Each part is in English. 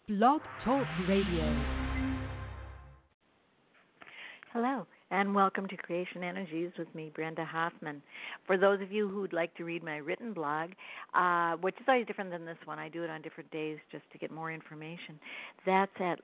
Blog Talk Radio. Hello, and welcome to Creation Energies with me, Brenda Hoffman. For those of you who'd like to read my written blog, which is always different than this one, I do it on different days just to get more information. That's at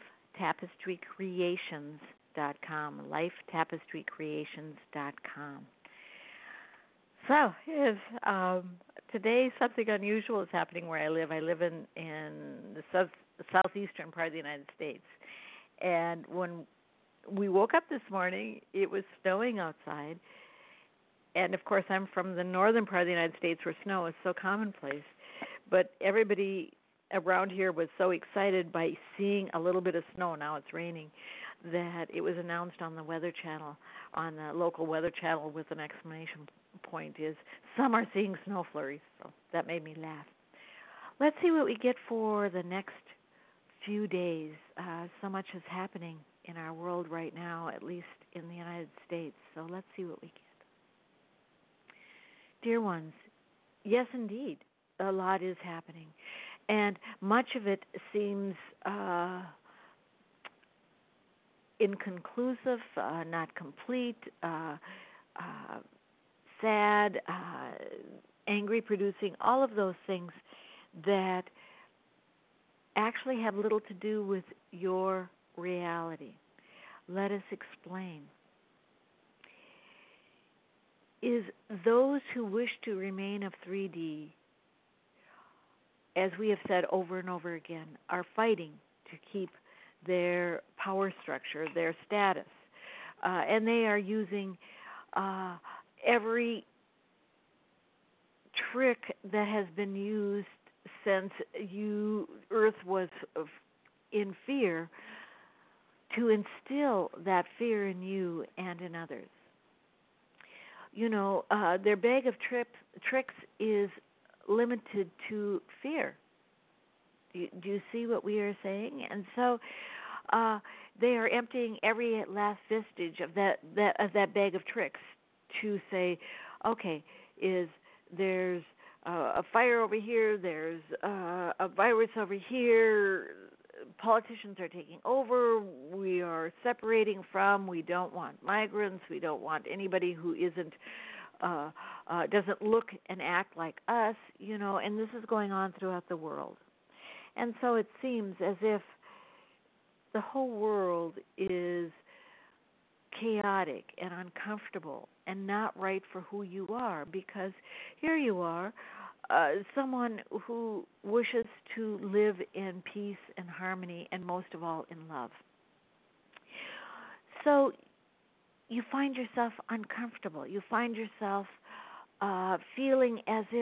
lifetapestrycreations.com, lifetapestrycreations.com. So, today something unusual is happening where I live. I live in the southeastern part of the United States, and when we woke up this morning, it was snowing outside. And, of course, I'm from the northern part of the United States where snow is so commonplace. But everybody around here was so excited by seeing a little bit of snow, now it's raining, that it was announced on the Weather Channel, on the local Weather Channel with an exclamation point is, some are seeing snow flurries. So that made me laugh. Let's see what we get for the next few days. So much is happening in our world right now, at least in the United States. So let's see what we get. Dear ones, yes, indeed, a lot is happening. And much of it seems inconclusive, not complete, sad, angry producing, all of those things that actually have little to do with your reality. Let us explain. Is those who wish to remain of 3D, as we have said over and over again, are fighting to keep their power structure, their status, and they are using every trick that has been used since Earth was in fear, to instill that fear in you and in others. You know, their bag of tricks is limited to fear. Do you see what we are saying? And so they are emptying every last vestige of that bag of tricks to say, okay, there's a fire over here, there's a virus over here, politicians are taking over, we are separating from, we don't want migrants, we don't want anybody who doesn't look and act like us, you know, and this is going on throughout the world. And so it seems as if the whole world is chaotic and uncomfortable and not right for who you are, because here you are, someone who wishes to live in peace and harmony and most of all in love. So you find yourself uncomfortable. You find yourself feeling as if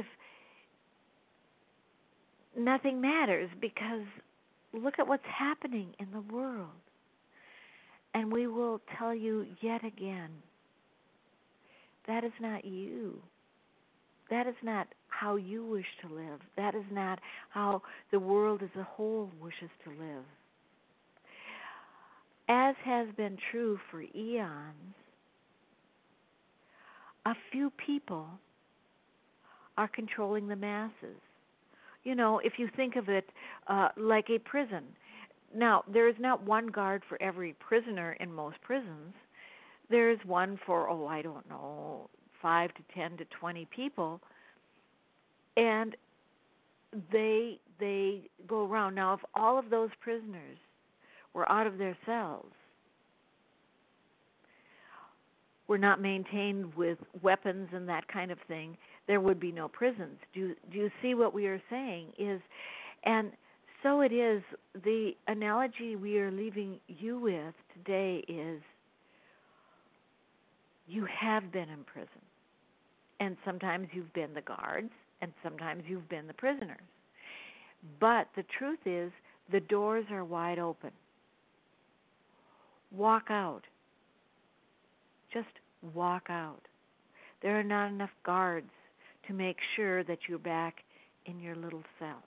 nothing matters, because look at what's happening in the world. And we will tell you yet again, that is not you. That is not how you wish to live. That is not how the world as a whole wishes to live. As has been true for eons, a few people are controlling the masses. You know, if you think of it like a prison. Now, there is not one guard for every prisoner in most prisons. There is one for, 5 to 10 to 20 people, and they go around. Now, if all of those prisoners were out of their cells, were not maintained with weapons and that kind of thing, there would be no prisons. Do you see what we are saying? And so it is, the analogy we are leaving you with today is, you have been in prison. And sometimes you've been the guards, and sometimes you've been the prisoners. But the truth is, the doors are wide open. Walk out. Just walk out. There are not enough guards to make sure that you're back in your little cell.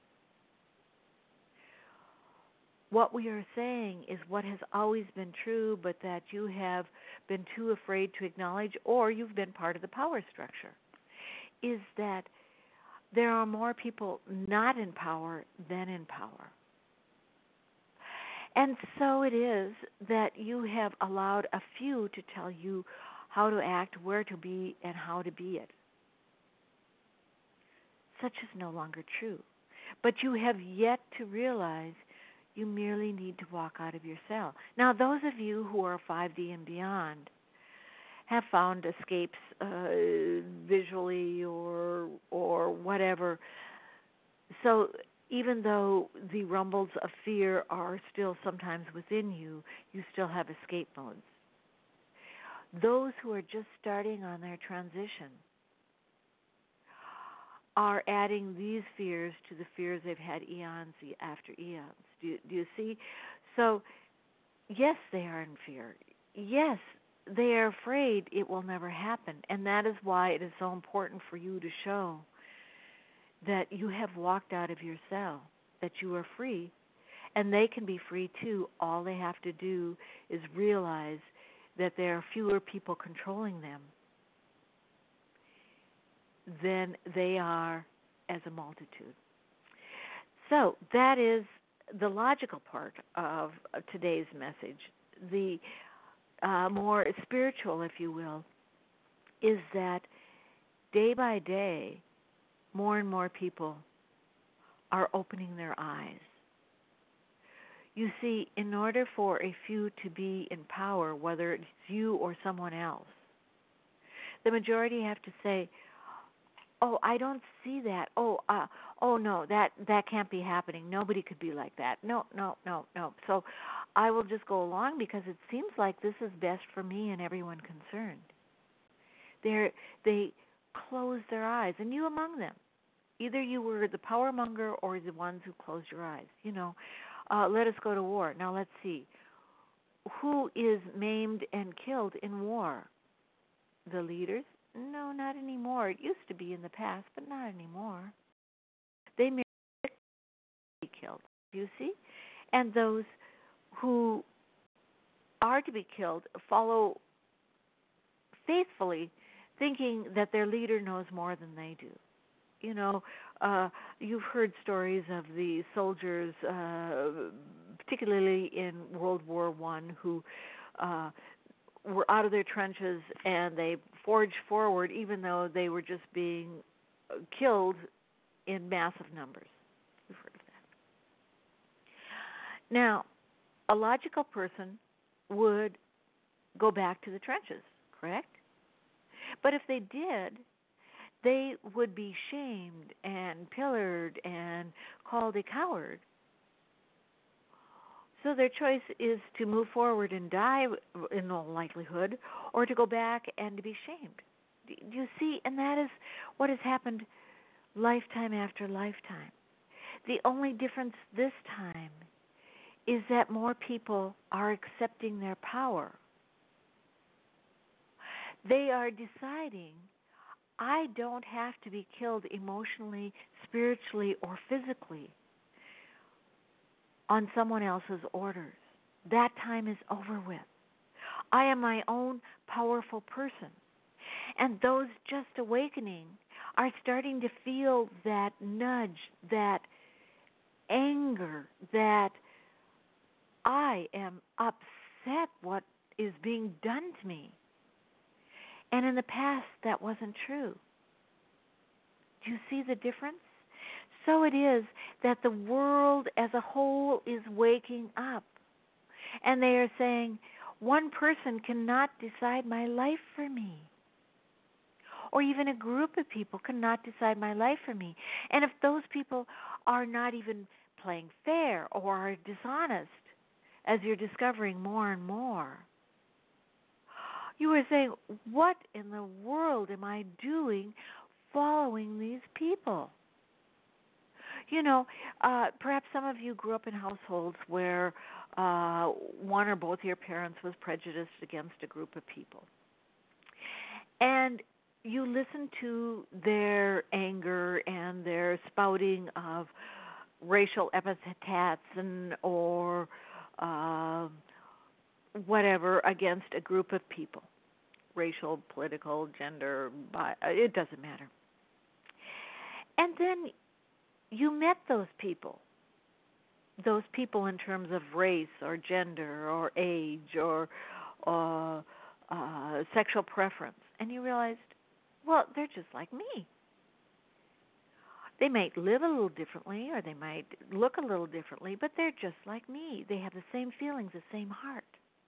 What we are saying is what has always been true, but that you have been too afraid to acknowledge, or you've been part of the power structure, is that there are more people not in power than in power. And so it is that you have allowed a few to tell you how to act, where to be, and how to be it. Such is no longer true. But you have yet to realize you merely need to walk out of your cell. Now, those of you who are 5D and beyond have found escapes visually or whatever. So even though the rumbles of fear are still sometimes within you, you still have escape modes. Those who are just starting on their transition are adding these fears to the fears they've had eons after eons. Do you see? So, yes, they are in fear. Yes, they are afraid it will never happen. And that is why it is so important for you to show that you have walked out of your cell, that you are free, and they can be free too. All they have to do is realize that there are fewer people controlling them than they are as a multitude. So that is the logical part of today's message. The more spiritual, if you will, is that day by day, more and more people are opening their eyes. You see, in order for a few to be in power, whether it's you or someone else, the majority have to say, "Oh, I don't see that. Oh no, that can't be happening. Nobody could be like that. No. So I will just go along because it seems like this is best for me and everyone concerned." They close their eyes, and you among them. Either you were the power monger or the ones who closed your eyes. Let us go to war. Now let's see. Who is maimed and killed in war? The leaders? No, not anymore. It used to be in the past, but not anymore. They may be killed. Do you see? And those who are to be killed follow faithfully, thinking that their leader knows more than they do. You've heard stories of the soldiers, particularly in World War I, who were out of their trenches and they forged forward even though they were just being killed in massive numbers. You've heard of that. Now, a logical person would go back to the trenches, correct? But if they did, they would be shamed and pillared and called a coward. So their choice is to move forward and die in all likelihood, or to go back and to be shamed. Do you see? And that is what has happened lifetime after lifetime. The only difference this time is that more people are accepting their power. They are deciding, I don't have to be killed emotionally, spiritually, or physically on someone else's orders. That time is over with. I am my own powerful person. And those just awakening are starting to feel that nudge, that anger, that I am upset what is being done to me. And in the past, that wasn't true. Do you see the difference? So it is that the world as a whole is waking up. And they are saying, one person cannot decide my life for me. Or even a group of people cannot decide my life for me. And if those people are not even playing fair or are dishonest, as you're discovering more and more, you are saying, what in the world am I doing following these people? Perhaps some of you grew up in households where one or both of your parents was prejudiced against a group of people. And you listen to their anger and their spouting of racial epithets or whatever against a group of people, racial, political, gender, it doesn't matter. And then you met those people. those people in terms of race or gender or age or uh, sexual preference, and you realized, well, they're just like me. They might live a little differently or they might look a little differently, but they're just like me. They have the same feelings, the same heart.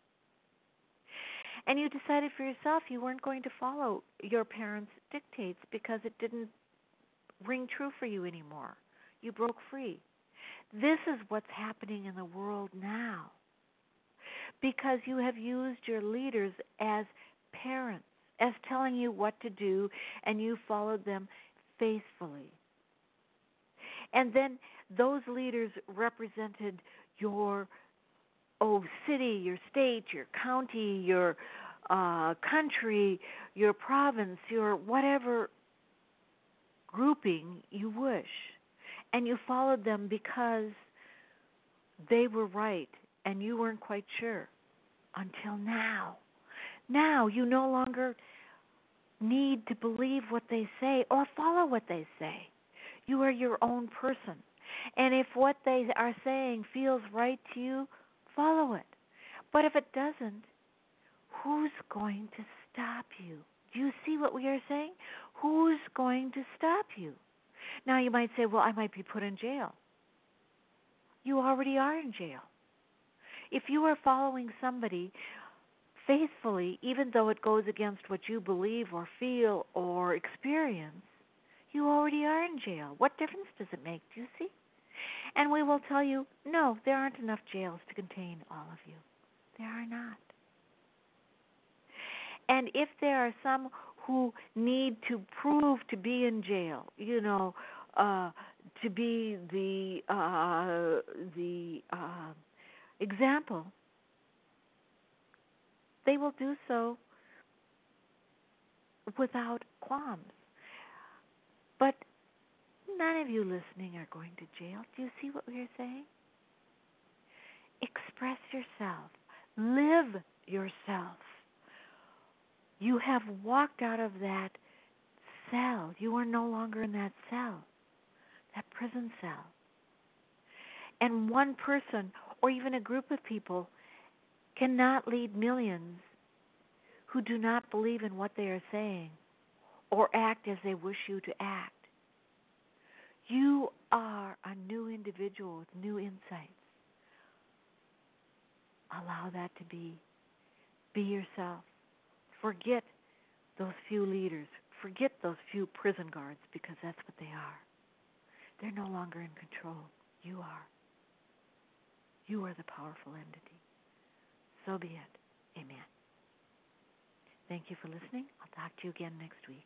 And you decided for yourself you weren't going to follow your parents' dictates because it didn't ring true for you anymore. You broke free. This is what's happening in the world now because you have used your leaders as parents, as telling you what to do, and you followed them faithfully. And then those leaders represented your city, your state, your county, your country, your province, your whatever grouping you wish. And you followed them because they were right and you weren't quite sure until now. Now you no longer need to believe what they say or follow what they say. You are your own person. And if what they are saying feels right to you, follow it. But if it doesn't, who's going to stop you? Do you see what we are saying? Who's going to stop you? Now you might say, well, I might be put in jail. You already are in jail. If you are following somebody faithfully, even though it goes against what you believe or feel or experience, you already are in jail. What difference does it make? Do you see? And we will tell you, no, there aren't enough jails to contain all of you. There are not. And if there are some who need to prove to be in jail, to be the example, they will do so without qualms. But none of you listening are going to jail. Do you see what we are saying? Express yourself. Live yourself. You have walked out of that cell. You are no longer in that cell, that prison cell. And one person or even a group of people cannot lead millions who do not believe in what they are saying or act as they wish you to act. You are a new individual with new insights. Allow that to be. Be yourself. Forget those few leaders. Forget those few prison guards because that's what they are. They're no longer in control. You are. You are the powerful entity. So be it. Amen. Thank you for listening. I'll talk to you again next week.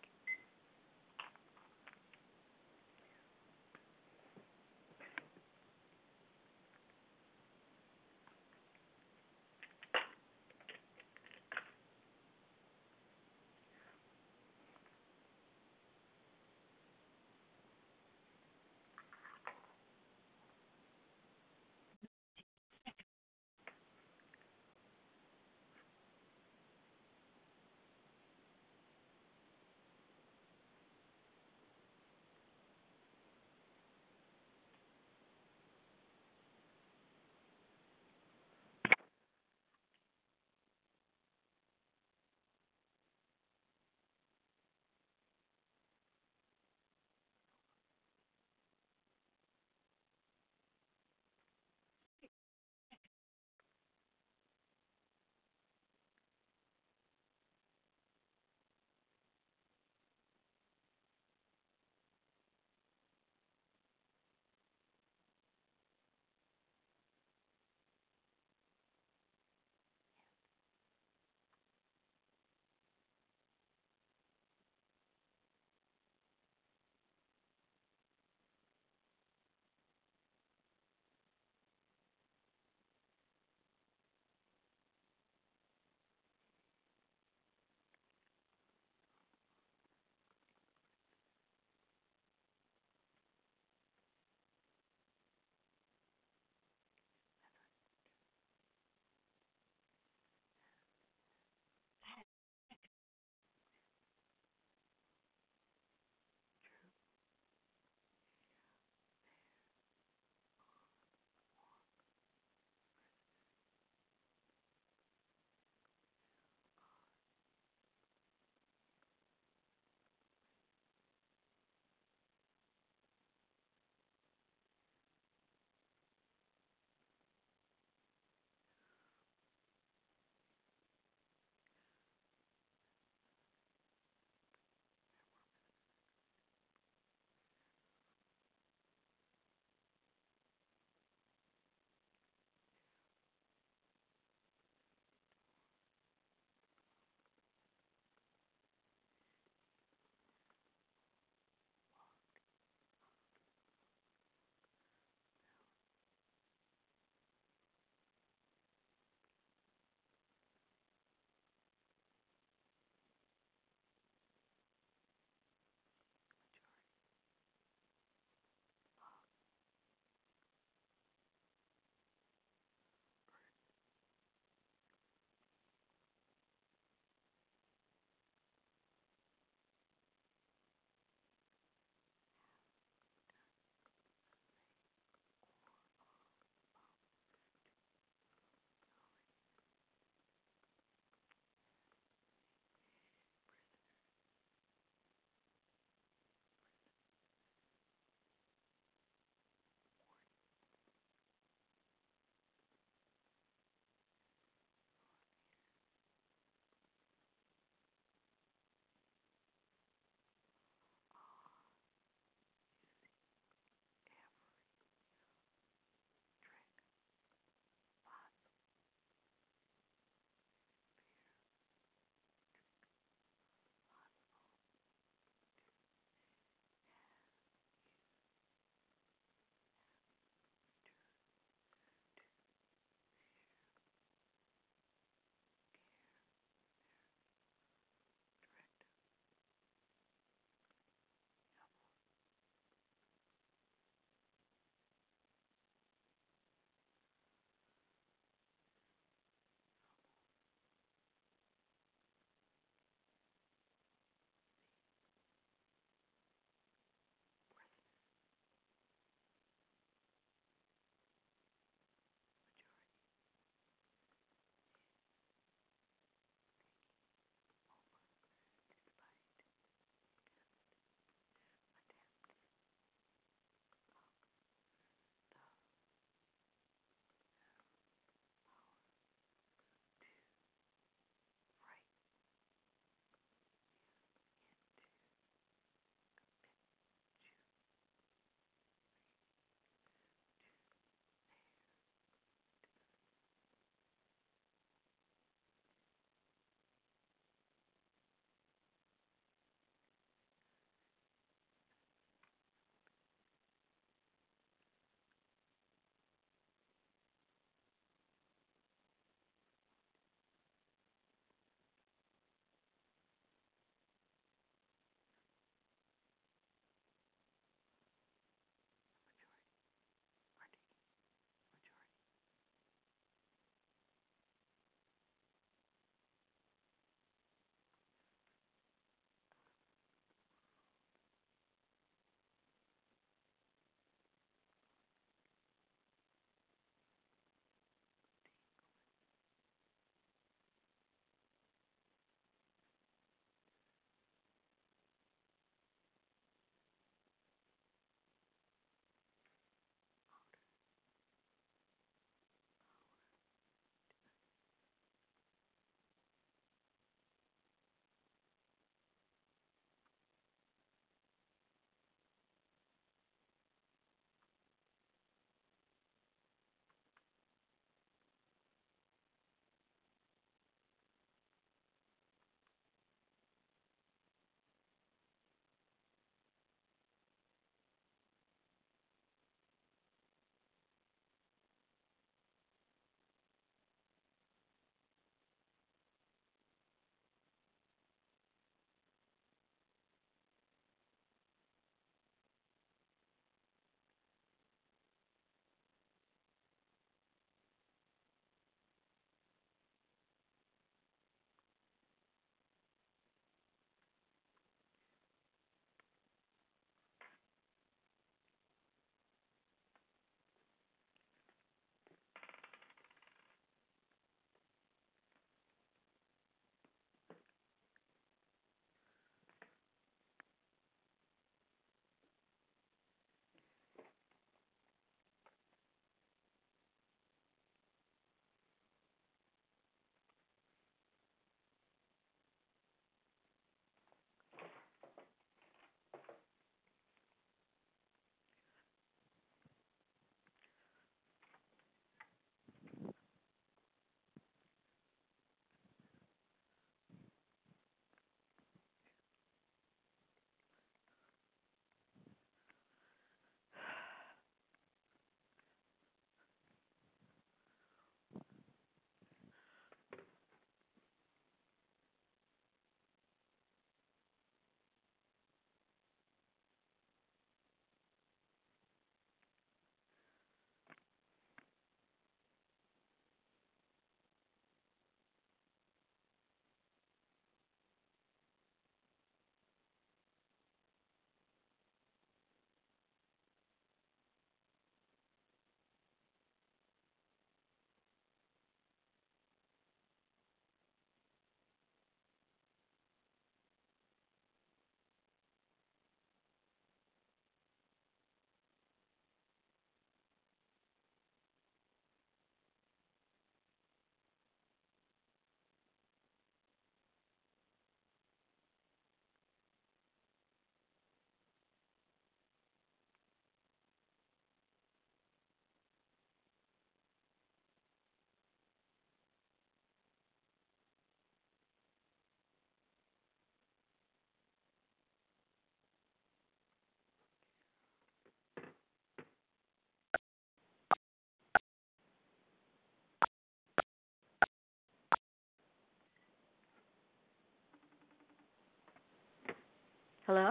Hello?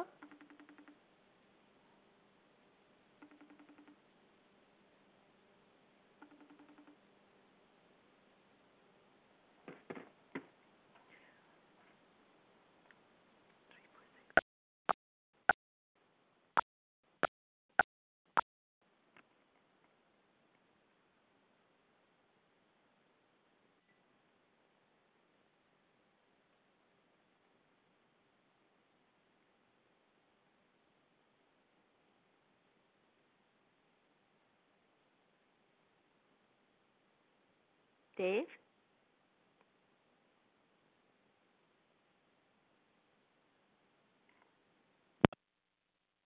Dave?